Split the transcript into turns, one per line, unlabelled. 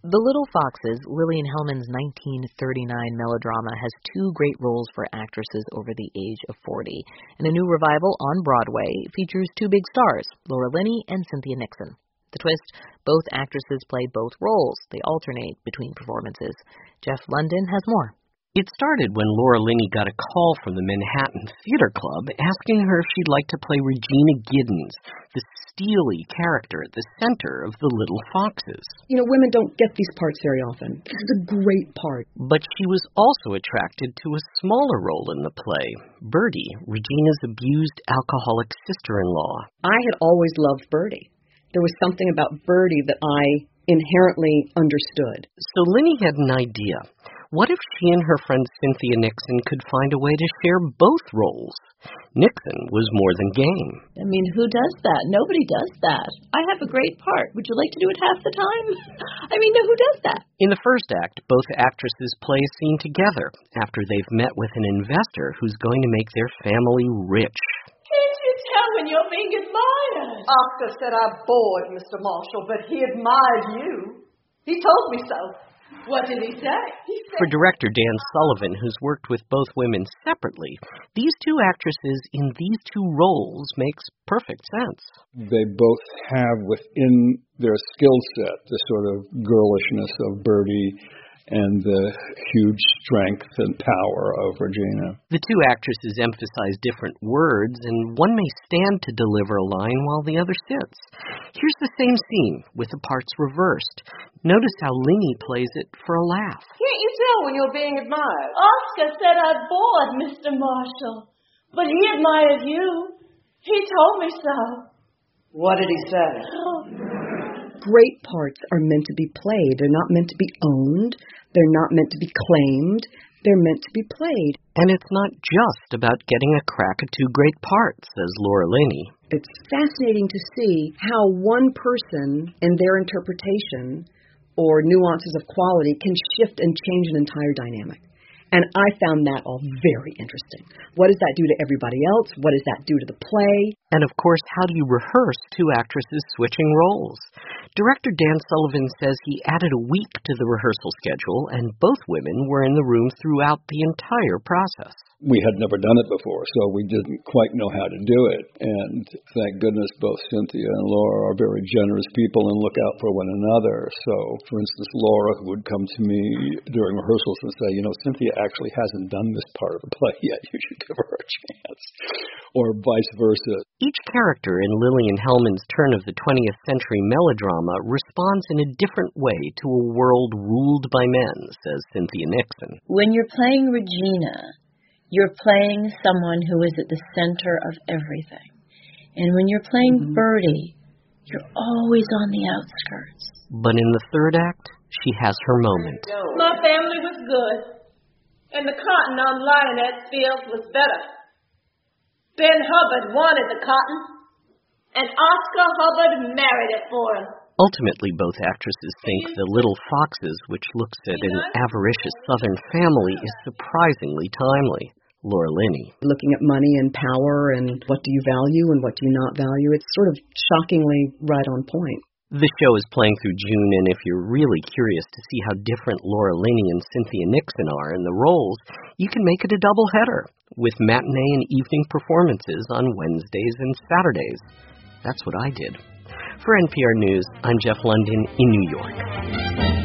The Little Foxes, Lillian Hellman's 1939 melodrama, has two great roles for actresses over the age of 40. And a new revival on Broadway features two big stars, Laura Linney and Cynthia Nixon. The twist, both actresses play both roles. They alternate between performances. Jeff London has more.
It started when Laura Linney got a call from the Manhattan Theater Club asking her if she'd like to play Regina Giddens, the steely character at the center of The Little Foxes.
You know, women don't get these parts very often. This is a great part.
But she was also attracted to a smaller role in the play, Bertie, Regina's abused alcoholic sister-in-law.
I had always loved Bertie. There was something about Bertie that I inherently understood.
So Linney had an idea. What if she and her friend Cynthia Nixon could find a way to share both roles? Nixon was more than game.
I mean, who does that? Nobody does that. I have a great part. Would you like to do it half the time? I mean, who does that?
In the first act, both actresses play a scene together after they've met with an investor who's going to make their family rich.
Can't you tell when you're being admired?
Oscar said I bored Mr. Marshall, but he admired you. He told me so.
What did he say?
For director Dan Sullivan, who's worked with both women separately, these two actresses in these two roles makes perfect sense.
They both have within their skill set the sort of girlishness of Bertie and the huge strength and power of Regina.
The two actresses emphasize different words, and one may stand to deliver a line while the other sits. Here's the same scene, with the parts reversed. Notice how Linney plays it for a laugh.
Can't you tell when you're being admired?
Oscar said I bored Mr. Marshall, but he admired you. He told me so.
What did he say?
Great parts are meant to be played. They're not meant to be owned. They're not meant to be claimed. They're meant to be played.
And it's not just about getting a crack at two great parts, says Laura Linney.
It's fascinating to see how one person and their interpretation or nuances of quality can shift and change an entire dynamic. And I found that all very interesting. What does that do to everybody else? What does that do to the play?
And of course, how do you rehearse two actresses switching roles? Director Dan Sullivan says he added a week to the rehearsal schedule, and both women were in the room throughout the entire process.
We had never done it before, so we didn't quite know how to do it. And thank goodness both Cynthia and Laura are very generous people and look out for one another. So, for instance, Laura would come to me during rehearsals and say, you know, Cynthia actually hasn't done this part of the play yet. You should give her a chance. Or vice versa.
Each character in Lillian Hellman's turn of the 20th century melodrama responds in a different way to a world ruled by men, says Cynthia Nixon.
When you're playing Regina, you're playing someone who is at the center of everything. And when you're playing Bertie, you're always on the outskirts.
But in the third act, she has her moment.
My family was good, and the cotton on Lionet's fields was better. Ben Hubbard wanted the cotton, and Oscar Hubbard married it for him.
Ultimately, both actresses think The Little Foxes, which looks at an avaricious Southern family, is surprisingly timely. Laura Linney.
Looking at money and power and what do you value and what do you not value, it's sort of shockingly right on point.
The show is playing through June, and if you're really curious to see how different Laura Linney and Cynthia Nixon are in the roles, you can make it a doubleheader with matinee and evening performances on Wednesdays and Saturdays. That's what I did. For NPR News, I'm Jeff London in New York.